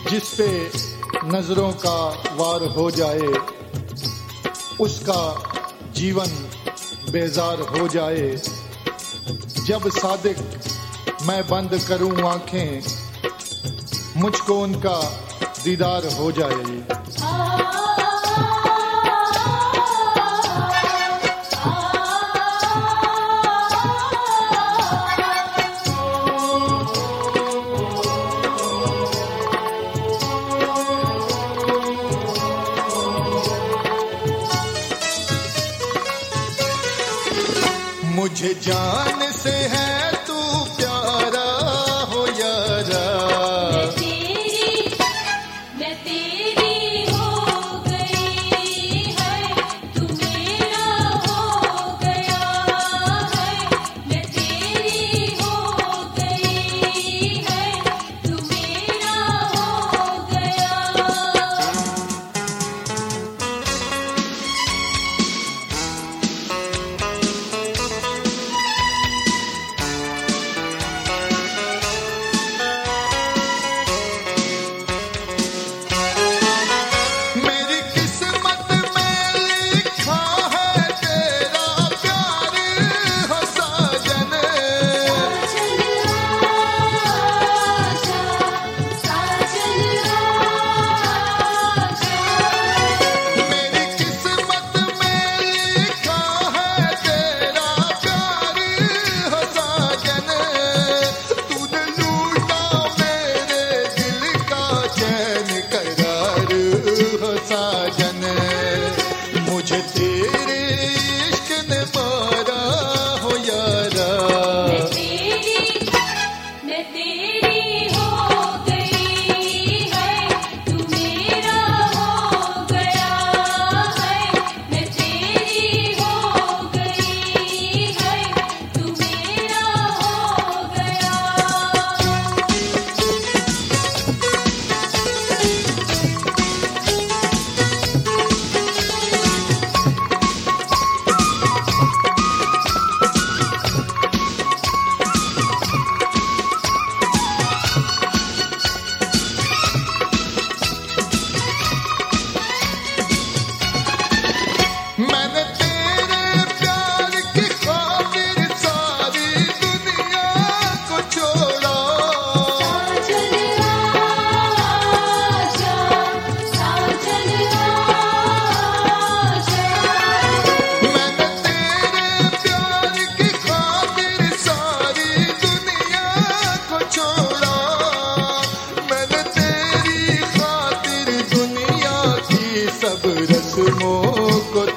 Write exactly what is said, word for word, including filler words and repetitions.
जिस पे नजरों का वार हो जाए उसका जीवन बेजार हो जाए। जब सादिक मैं बंद करूं आंखें मुझको उनका दीदार हो जाए। मुझे जान से है तू प्यारा हो यारा, मैं तेरी मैं तेरी हो गई है, तू मेरा हो गया है। मैं तेरी हो गई है, तू मेरा हो गया। मुझे तेरे इश्क ने मारा हो यारा, मैं तेरी मैं तेरी हो गई है, तू मेरा हो गया है। मैं तेरी हो गई है, तू मेरा हो गया। मैंने तेरे प्यार की खातिर सारी दुनिया को छोड़ा। साजन आजा, साजन आजा। मैंने तेरे प्यार की खातिर सारी दुनिया को छोड़ा। मैंने तेरी खातिर दुनिया की सब रस्मों को